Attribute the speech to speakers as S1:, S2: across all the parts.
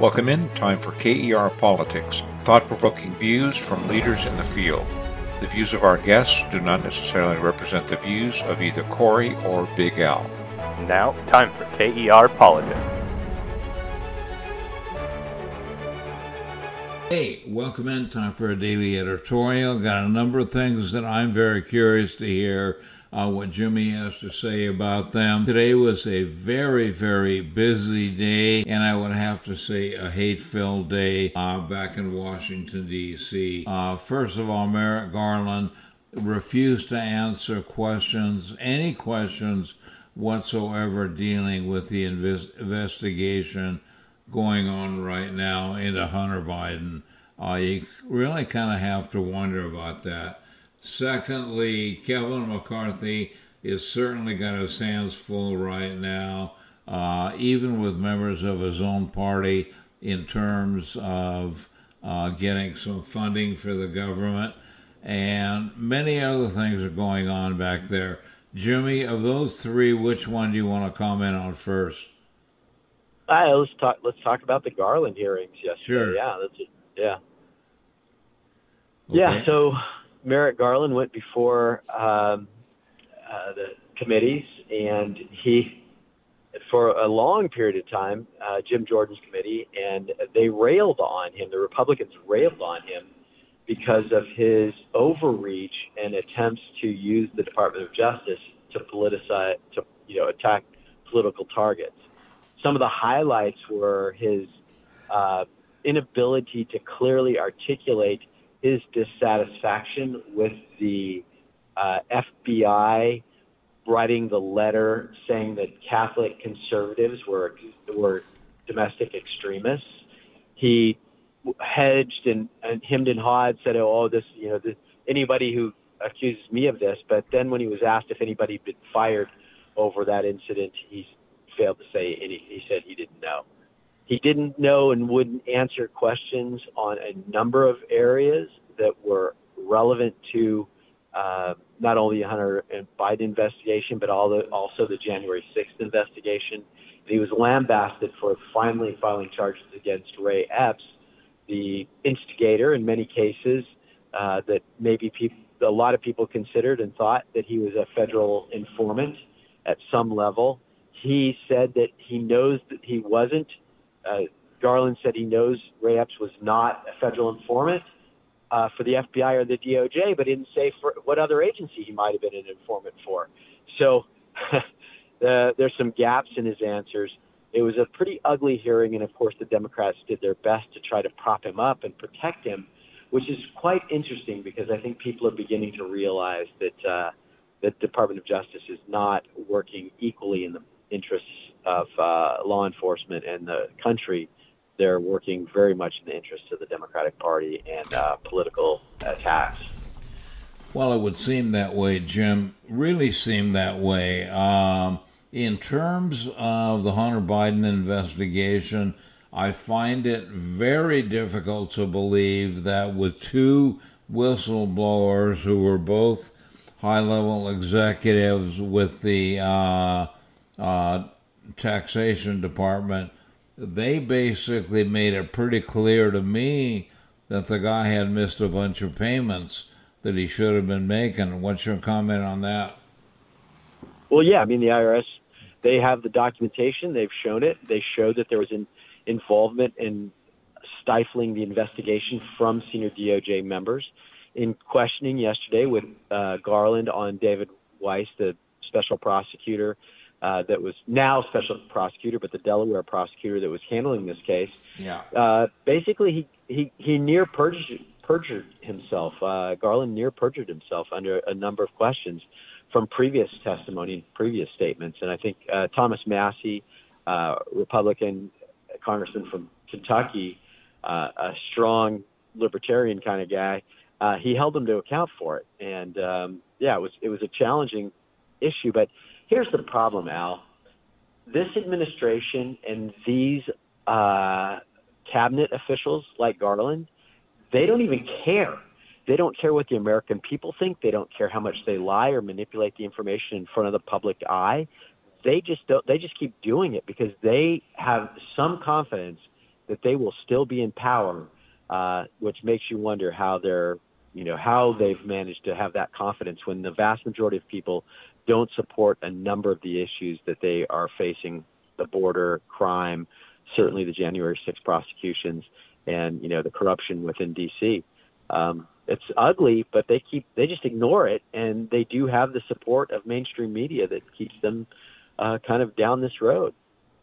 S1: Welcome in. Time for KER Politics, thought-provoking views from leaders in the field. The views of our guests do not necessarily represent the views of either Corey or Big Al.
S2: Now, time for KER Politics.
S3: Hey, welcome in. Time for a daily editorial. Got a number of things that I'm very curious to hear what Jimmy has to say about them. Today was a very, very busy day, and I would have to say a hate-filled day back in Washington, D.C. First of all, Merrick Garland refused to answer questions, any questions whatsoever dealing with the investigation going on right now into Hunter Biden. You really kind of have to wonder about that. Secondly, Kevin McCarthy is certainly got his hands full right now, even with members of his own party in terms of getting some funding for the government, and many other things are going on back there. Jimmy, of those three, which one do you want to comment on first?
S4: Let's talk about the Garland hearings yesterday.
S3: Sure.
S4: Yeah.
S3: Okay.
S4: Yeah. So Merrick Garland went before the committees, and he, for a long period of time, Jim Jordan's committee, and they railed on him. The Republicans railed on him because of his overreach and attempts to use the Department of Justice to politicize, attack political targets. Some of the highlights were his inability to clearly articulate his dissatisfaction with the FBI writing the letter saying that Catholic conservatives were domestic extremists. He hedged and hemmed and hawed, said, anybody who accuses me of this. But then when he was asked if anybody had been fired over that incident, he failed to say he said he didn't know. He didn't know and wouldn't answer questions on a number of areas that were relevant to not only the Hunter and Biden investigation, but also the January 6th investigation. And he was lambasted for finally filing charges against Ray Epps, the instigator in many cases that maybe a lot of people considered and thought that he was a federal informant at some level. He said that he knows that he wasn't. Garland said he knows Ray Epps was not a federal informant for the FBI or the DOJ, but didn't say for what other agency he might have been an informant for. So there's some gaps in his answers. It was a pretty ugly hearing, and of course the Democrats did their best to try to prop him up and protect him, which is quite interesting because I think people are beginning to realize that the Department of Justice is not working equally in the interests of law enforcement and the country. They're working very much in the interests of the Democratic Party and political attacks.
S3: Well, it would seem that way, Jim. Really seem that way. In terms of the Hunter Biden investigation, I find it very difficult to believe that with two whistleblowers who were both high-level executives with the taxation department, they basically made it pretty clear to me that the guy had missed a bunch of payments that he should have been making. What's your comment on that?
S4: Well, yeah, I mean, the IRS, they have the documentation. They've shown it. They showed that there was an involvement in stifling the investigation from senior DOJ members. In questioning yesterday with Garland on David Weiss, the special prosecutor, that was now special prosecutor, but the Delaware prosecutor that was handling this case.
S3: Yeah.
S4: Basically, he near perjured himself. Garland near perjured himself under a number of questions from previous testimony and previous statements. And I think Thomas Massey, Republican congressman from Kentucky, a strong libertarian kind of guy, he held him to account for it. And it was a challenging issue, but here's the problem, Al. This administration and these cabinet officials like Garland, they don't even care. They don't care what the American people think. They don't care how much they lie or manipulate the information in front of the public eye. They just keep doing it because they have some confidence that they will still be in power, which makes you wonder how how they've managed to have that confidence when the vast majority of people don't support a number of the issues that they are facing: the border, crime, certainly the January 6th prosecutions, and the corruption within D.C. It's ugly, but they just ignore it, and they do have the support of mainstream media that keeps them kind of down this road.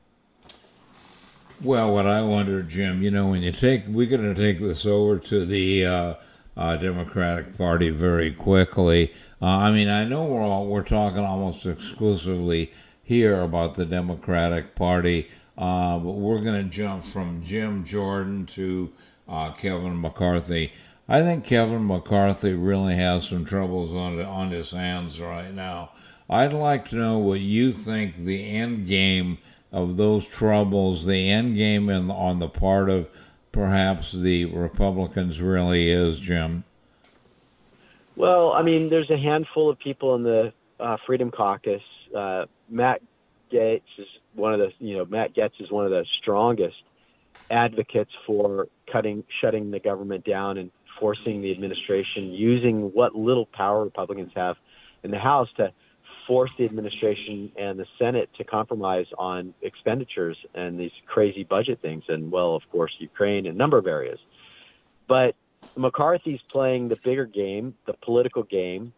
S3: Well, what I wonder, Jim, when we're going to take this over to the Democratic Party very quickly. I know we're talking almost exclusively here about the Democratic Party, but we're going to jump from Jim Jordan to Kevin McCarthy. I think Kevin McCarthy really has some troubles on his hands right now. I'd like to know what you think the end game of those troubles, the end game on the part of perhaps the Republicans really is, Jim.
S4: Well, there's a handful of people in the Freedom Caucus. Matt Gaetz is one of the strongest advocates for shutting the government down and forcing the administration, using what little power Republicans have in the House to force the administration and the Senate to compromise on expenditures and these crazy budget things, and, well, of course, Ukraine and a number of areas. But McCarthy's playing the bigger game, the political game,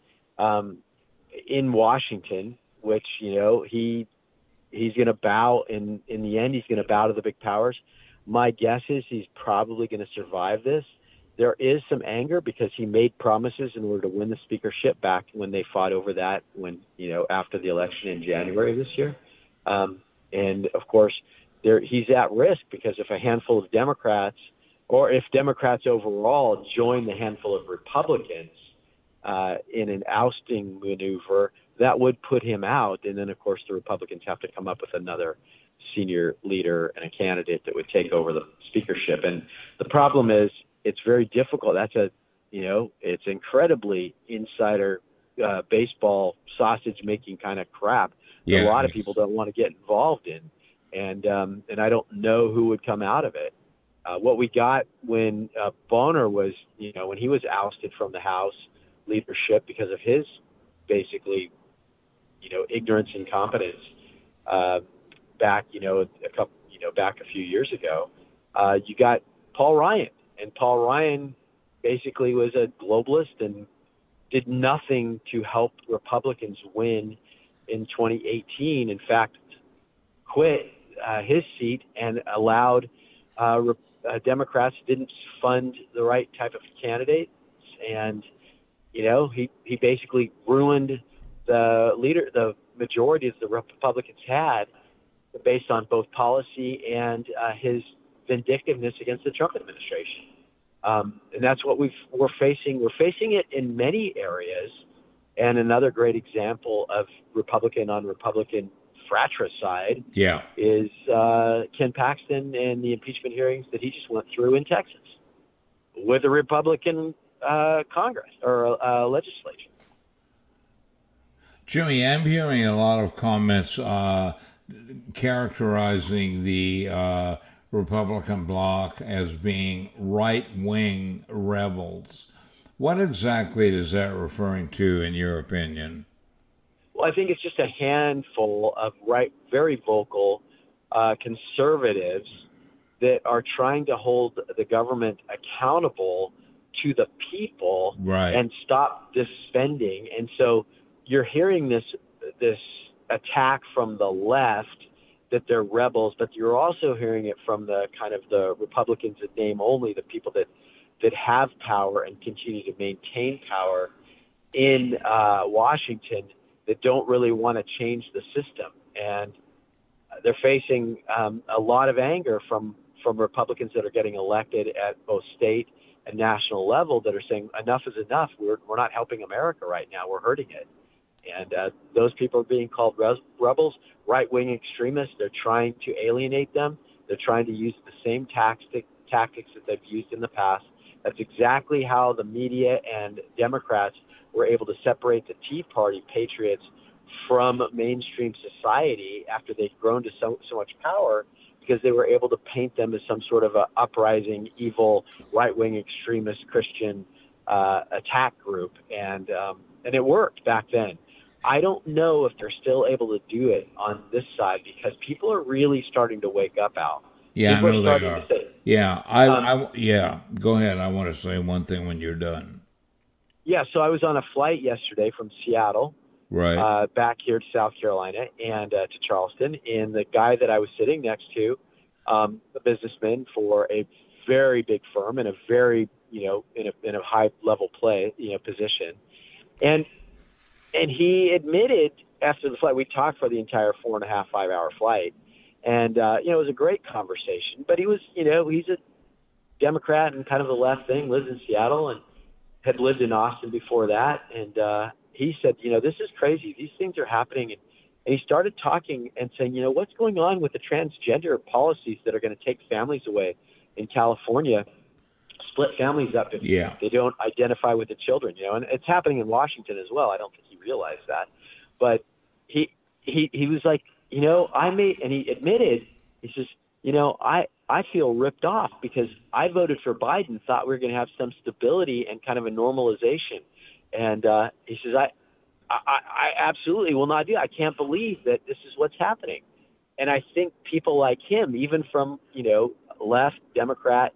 S4: in Washington, which, he's going to bow in the end. He's going to bow to the big powers. My guess is he's probably going to survive this. There is some anger because he made promises in order to win the speakership back when they fought over that after the election in January of this year. And of course, he's at risk because if a handful of Democrats, or if Democrats overall join the handful of Republicans in an ousting maneuver, that would put him out. And then, of course, the Republicans have to come up with another senior leader and a candidate that would take over the speakership. And the problem is, it's very difficult. It's incredibly insider baseball sausage making kind of crap that a lot of people don't want to get involved in. And I don't know who would come out of it. What we got when Boehner was, when he was ousted from the House leadership because of his basically, ignorance and incompetence back a few years ago, you got Paul Ryan. And Paul Ryan basically was a globalist and did nothing to help Republicans win in 2018. In fact, quit his seat and allowed Democrats didn't fund the right type of candidates. And, he basically ruined the majority that the Republicans had based on both policy and his vindictiveness against the Trump administration. And that's what we're facing. We're facing it in many areas. And another great example of Republican on Republican fratricide is Ken Paxton and the impeachment hearings that he just went through in Texas with the Republican Congress or legislature.
S3: Jimmy, I'm hearing a lot of comments characterizing the Republican bloc as being right-wing rebels. What exactly is that referring to, in your opinion?
S4: Well, I think it's just a handful of very vocal conservatives that are trying to hold the government accountable to the people and stop this spending. And so you're hearing this attack from the left that they're rebels, but you're also hearing it from the kind of the Republicans in name only, the people that have power and continue to maintain power in Washington that don't really want to change the system. And they're facing a lot of anger from Republicans that are getting elected at both state and national level that are saying enough is enough. We're not helping America right now. We're hurting it. And those people are being called rebels, right-wing extremists. They're trying to alienate them. They're trying to use the same tactics that they've used in the past. That's exactly how the media and Democrats were able to separate the Tea Party patriots from mainstream society after they'd grown to so much power because they were able to paint them as some sort of a uprising, evil, right-wing extremist Christian attack group, and it worked back then. I don't know if they're still able to do it on this side because people are really starting to wake up, Al.
S3: Yeah,
S4: people
S3: I know they are. Yeah, go ahead. I want to say one thing when you're done.
S4: Yeah, so I was on a flight yesterday from Seattle,
S3: right,
S4: back here to South Carolina and to Charleston, and the guy that I was sitting next to, a businessman for a very big firm and a very, in a high level position, and he admitted after the flight, we talked for the entire 4.5, 5 hour flight, and it was a great conversation. But he was, he's a Democrat and kind of the left thing, lives in Seattle and had lived in Austin before that, and he said, this is crazy. These things are happening. And he started talking and saying, what's going on with the transgender policies that are going to take families away in California, split families up if they don't identify with the children, and it's happening in Washington as well. I don't think he realized that. But he was like, and he admitted, he says, I feel ripped off because I voted for Biden, thought we were going to have some stability and kind of a normalization. And he says, I absolutely will not do it. I can't believe that this is what's happening. And I think people like him, even from, left Democrat,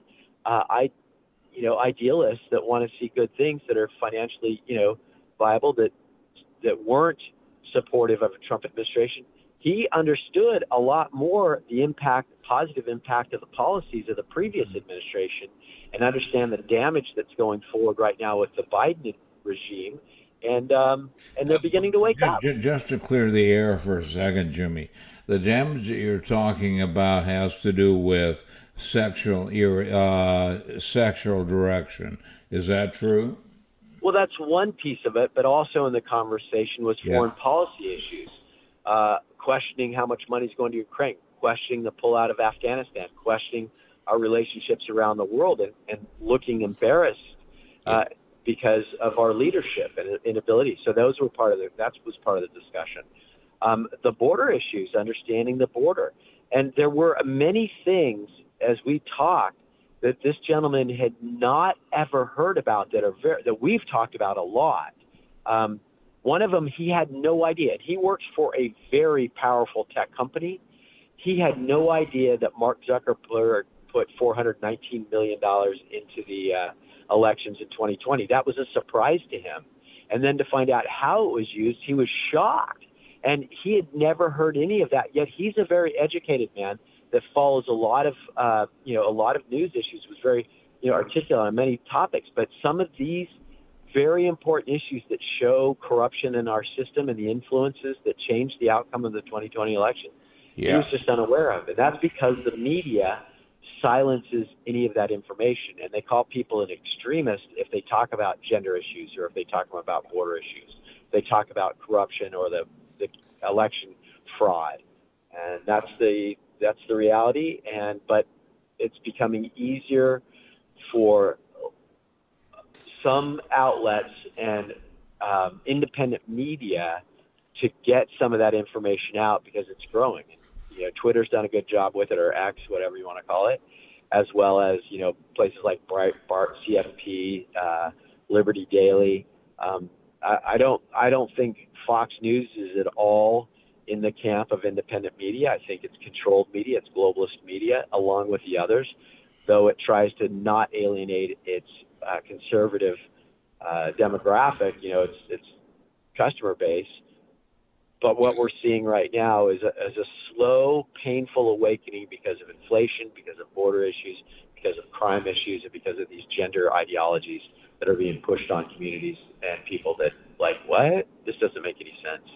S4: idealists that want to see good things that are financially, viable, that weren't supportive of a Trump administration, he understood a lot more the positive impact of the policies of the previous administration, and understand the damage that's going forward right now with the Biden regime, and they're beginning to wake up.
S3: Just to clear the air for a second, Jimmy, the damage that you're talking about has to do with sexual direction. Is that true?
S4: Well, that's one piece of it, but also in the conversation was foreign policy issues, questioning how much money is going to Ukraine, questioning the pullout of Afghanistan, questioning our relationships around the world, and looking embarrassed because of our leadership and inability. So those were that was part of the discussion. The border issues, understanding the border. And there were many things as we talked that this gentleman had not ever heard about that we've talked about a lot. One of them, he had no idea. He works for a very powerful tech company. He had no idea that Mark Zuckerberg put $419 million into the elections in 2020. That was a surprise to him. And then to find out how it was used, he was shocked. And he had never heard any of that. Yet he's a very educated man that follows a lot of news issues, was very, articulate on many topics. But some of these very important issues that show corruption in our system and the influences that change the outcome of the 2020 election, he was just unaware of. And that's because the media silences any of that information. And they call people an extremist if they talk about gender issues or if they talk about border issues. They talk about corruption or the election fraud. And that's the reality. But it's becoming easier for some outlets and independent media to get some of that information out because it's growing. Twitter's done a good job with it, or X, whatever you want to call it, as well as places like Breitbart, CFP, Liberty Daily. I don't think Fox News is at all in the camp of independent media. I think it's controlled media, it's globalist media, along with the others, though it tries to not alienate its conservative demographic, its customer base. But what we're seeing right now is a slow, painful awakening because of inflation, because of border issues, because of crime issues, and because of these gender ideologies that are being pushed on communities and people that, like, what? This doesn't make any sense.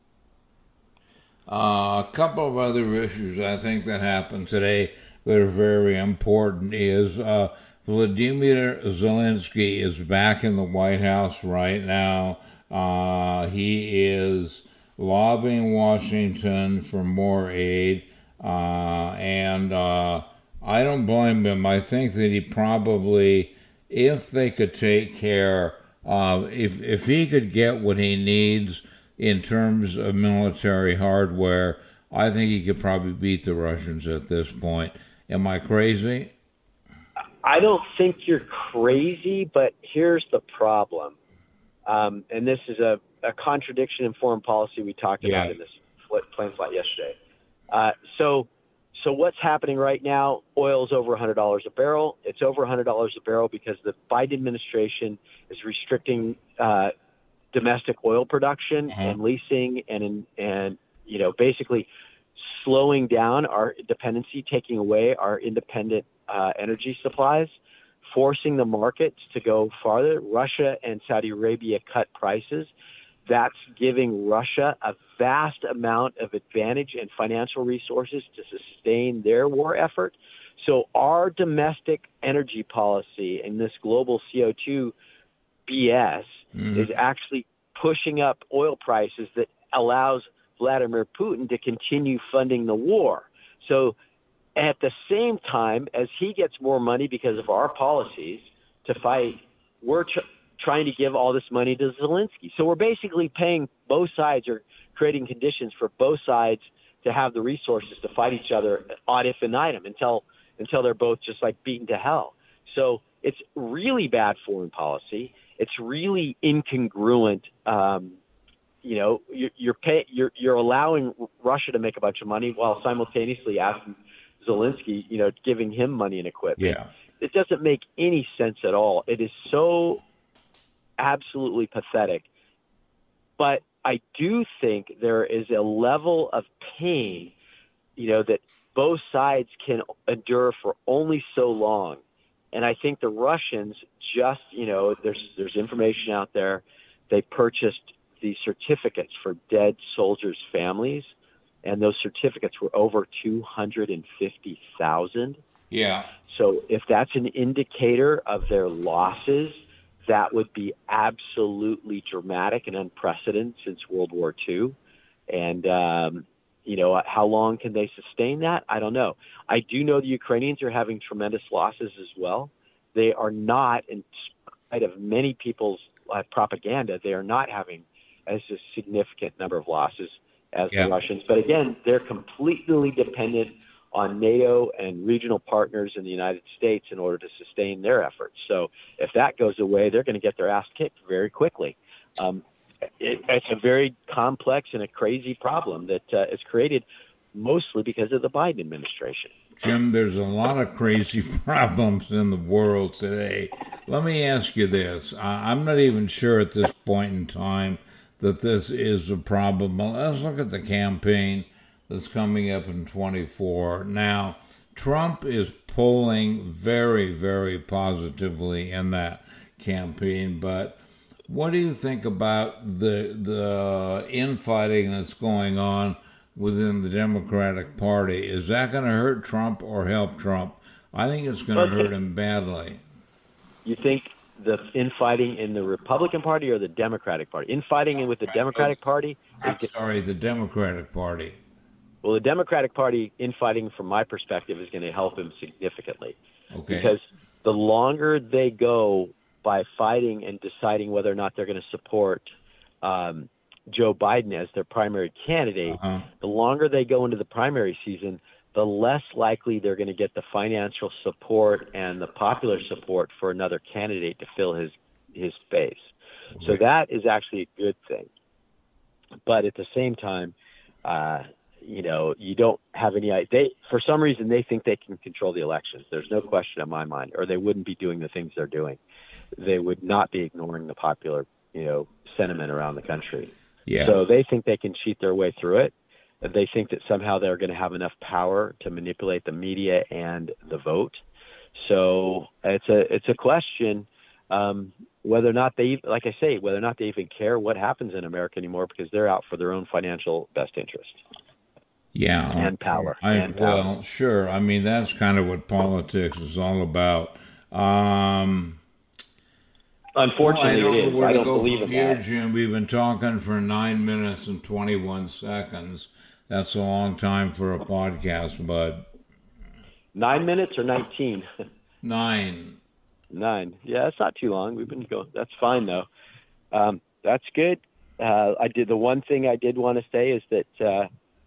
S3: A couple of other issues I think that happened today that are very important is Vladimir Zelensky is back in the White House right now. He is lobbying Washington for more aid, and I don't blame him. I think that he probably, if they could take care of, if he could get what he needs in terms of military hardware, I think he could probably beat the Russians at this point. Am I crazy?
S4: I don't think you're crazy, but here's the problem. And this is a contradiction in foreign policy we talked about in this plane flight yesterday. So what's happening right now? Oil's over $100 a barrel. It's over $100 a barrel because the Biden administration is restricting domestic oil production and leasing and basically slowing down our dependency, taking away our independent energy supplies, forcing the markets to go farther. Russia and Saudi Arabia cut prices. That's giving Russia a vast amount of advantage and financial resources to sustain their war effort. So our domestic energy policy and this global CO2 BS is actually pushing up oil prices that allows Vladimir Putin to continue funding the war. So at the same time as he gets more money because of our policies to fight, we're trying to give all this money to Zelensky. So we're basically paying both sides, or creating conditions for both sides to have the resources to fight each other ad infinitum until they're both just like beaten to hell. So it's really bad foreign policy. It's really incongruent. You're allowing Russia to make a bunch of money while simultaneously asking Zelensky, giving him money and equipment.
S3: Yeah.
S4: It doesn't make any sense at all. It is so absolutely pathetic. But I do think there is a level of pain, that both sides can endure for only so long. And I think the Russians just, there's information out there. They purchased these certificates for dead soldiers' families, and those certificates were over 250,000.
S3: Yeah.
S4: So if that's an indicator of their losses, that would be absolutely dramatic and unprecedented since World War II. And, how long can they sustain that? I don't know. I do know the Ukrainians are having tremendous losses as well. They are not, in spite of many people's propaganda, they are not having as a significant number of losses as the Russians. But again, they're completely dependent on NATO and regional partners in the United States in order to sustain their efforts. So if that goes away, they're going to get their ass kicked very quickly. It's a very complex and a crazy problem that is created mostly because of the Biden administration.
S3: Jim, there's a lot of crazy problems in the world today. Let me ask you this. I'm not even sure at this point in time that this is a problem. Well, let's look at the campaign that's coming up in 24. Now, Trump is polling very, very positively in that campaign, but what do you think about the infighting that's going on within the Democratic Party? Is that going to hurt Trump or help Trump? I think it's going to hurt him badly.
S4: You think the infighting in the Republican Party or the Democratic Party? Infighting with the Democratic Party?
S3: The Democratic Party.
S4: Well, the Democratic Party infighting, from my perspective, is going to help him significantly. Okay. Because the longer they go by fighting and deciding whether or not they're going to support Joe Biden as their primary candidate, the longer they go into the primary season, the less likely they're going to get the financial support and the popular support for another candidate to fill his space. Okay. So that is actually a good thing. But at the same time, you don't have any idea. For some reason, they think they can control the elections. There's no question in my mind, or they wouldn't be doing the things they're doing. They would not be ignoring the popular, sentiment around the country. Yeah. So they think they can cheat their way through it. They think that somehow they're going to have enough power to manipulate the media and the vote. So it's a question whether or not they, like I say, whether or not they even care what happens in America anymore, because they're out for their own financial best interest.
S3: Yeah.
S4: And power.
S3: Well, sure. I mean, that's kind of what politics is all about.
S4: Unfortunately, it is. I don't believe in that.
S3: Jim, we've been talking for 9 minutes and 21 seconds. That's a long time for a podcast, bud.
S4: 9 minutes or 19?
S3: 9.
S4: 9. Yeah, that's not too long. We've been going. That's fine, though. That's good. The one thing I did want to say is that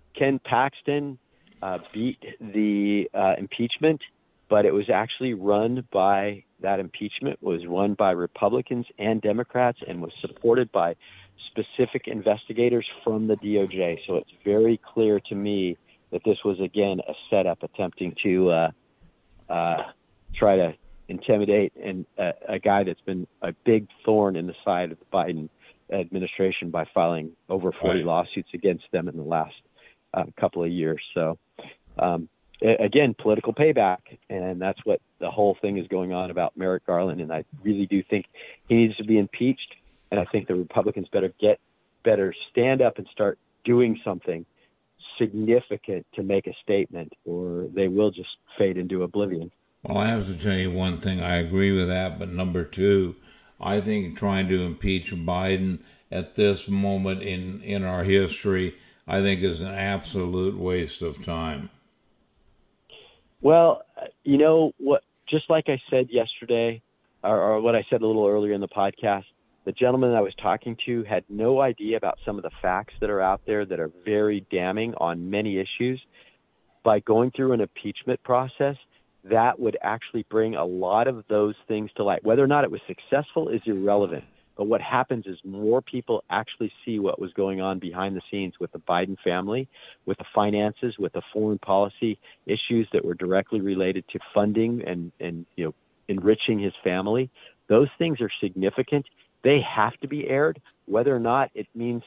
S4: Ken Paxton beat the impeachment, but it was actually run by Republicans and Democrats and was supported by specific investigators from the DOJ. So it's very clear to me that this was, again, a setup attempting to try to intimidate a guy that's been a big thorn in the side of the Biden administration by filing over 40 lawsuits against them in the last couple of years. So, again, political payback, and that's what the whole thing is going on about Merrick Garland. And I really do think he needs to be impeached, and I think the Republicans better stand up and start doing something significant to make a statement, or they will just fade into oblivion.
S3: Well, I have to tell you one thing. I agree with that, but number two, I think trying to impeach Biden at this moment in our history, I think is an absolute waste of time.
S4: Well, you know what? Just like I said yesterday, or what I said a little earlier in the podcast, the gentleman I was talking to had no idea about some of the facts that are out there that are very damning on many issues. By going through an impeachment process, that would actually bring a lot of those things to light. Whether or not it was successful is irrelevant. But what happens is more people actually see what was going on behind the scenes with the Biden family, with the finances, with the foreign policy issues that were directly related to funding and enriching his family. Those things are significant. They have to be aired, whether or not it means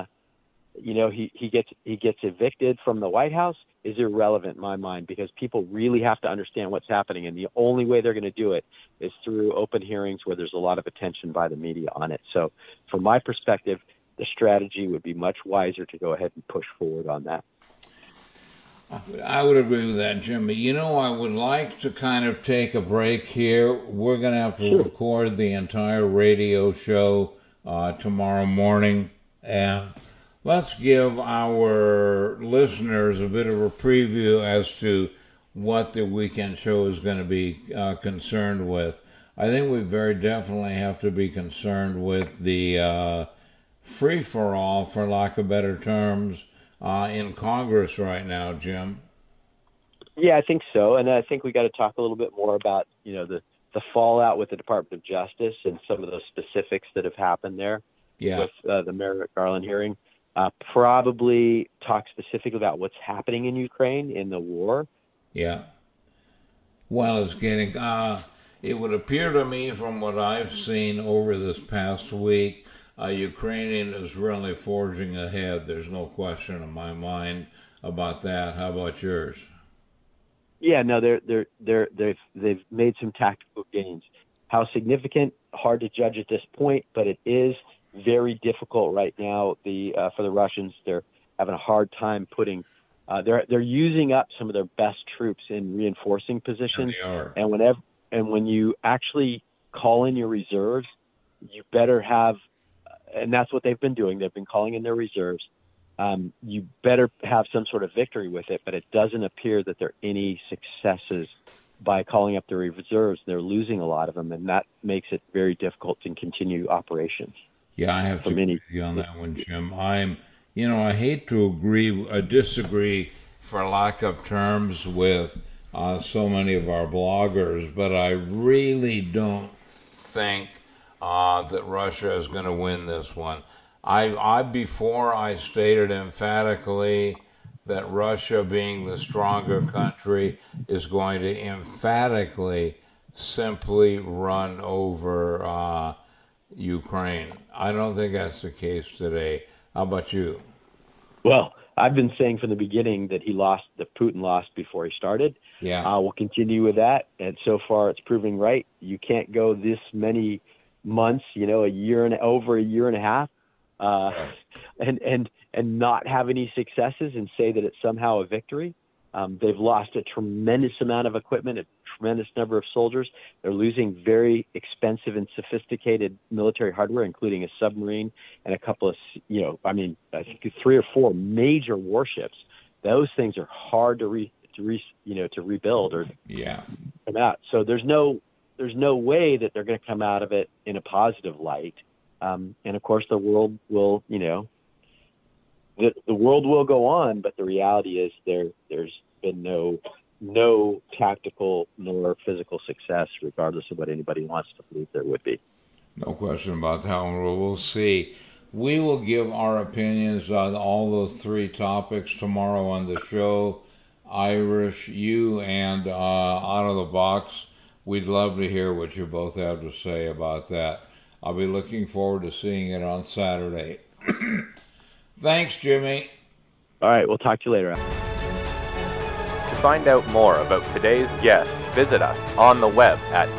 S4: he gets evicted from the White House is irrelevant in my mind, because people really have to understand what's happening, and the only way they're going to do it is through open hearings where there's a lot of attention by the media on it. So from my perspective, the strategy would be much wiser to go ahead and push forward on that.
S3: I would agree with that, Jimmy. You know, I would like to kind of take a break here. We're going to have to record the entire radio show tomorrow morning, and let's give our listeners a bit of a preview as to what the weekend show is going to be concerned with. I think we very definitely have to be concerned with the free-for-all, for lack of better terms, in Congress right now, Jim.
S4: Yeah, I think so. And I think we got to talk a little bit more about, the fallout with the Department of Justice and some of those specifics that have happened there with the Merrick Garland hearing. Probably talk specifically about what's happening in Ukraine in the war.
S3: Yeah. Well, it's getting, it would appear to me from what I've seen over this past week, Ukrainian is really forging ahead. There's no question in my mind about that. How about yours?
S4: Yeah, no, they've made some tactical gains. How significant? Hard to judge at this point, but it is very difficult right now. For the Russians, they're having a hard time putting. They're using up some of their best troops in reinforcing positions.
S3: They are.
S4: And when you actually call in your reserves, you better have. And that's what they've been doing. They've been calling in their reserves. You better have some sort of victory with it, but it doesn't appear that there are any successes by calling up their reserves. They're losing a lot of them, and that makes it very difficult to continue operations.
S3: Yeah, I have to agree with you on that one, Jim. I hate to disagree for lack of terms with so many of our bloggers, but I really don't think that Russia is going to win this one. Before I stated emphatically that Russia, being the stronger country, is going to emphatically simply run over Ukraine. I don't think that's the case today. How about you?
S4: Well, I've been saying from the beginning that Putin lost before he started.
S3: Yeah.
S4: We'll continue with that, and so far it's proving right. You can't go this many months, over a year and a half, and not have any successes and say that it's somehow a victory. They've lost a tremendous amount of equipment, a tremendous number of soldiers. They're losing very expensive and sophisticated military hardware, including a submarine and a couple of, I think 3 or 4 major warships. Those things are hard to rebuild or come out. So there's no way that they're going to come out of it in a positive light. And of course, the world will, the world will go on, but the reality is there's been no tactical nor physical success, regardless of what anybody wants to believe there would be.
S3: No question about that one. We'll see. We will give our opinions on all those three topics tomorrow on the show. Irish, you, and Out of the Box. We'd love to hear what you both have to say about that. I'll be looking forward to seeing it on Saturday. Thanks, Jimmy.
S4: All right, we'll talk to you later.
S2: To find out more about today's guest, visit us on the web at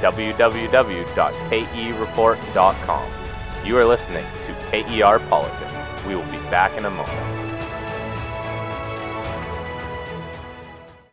S2: www.kereport.com. You are listening to KER Politics. We will be back in a moment.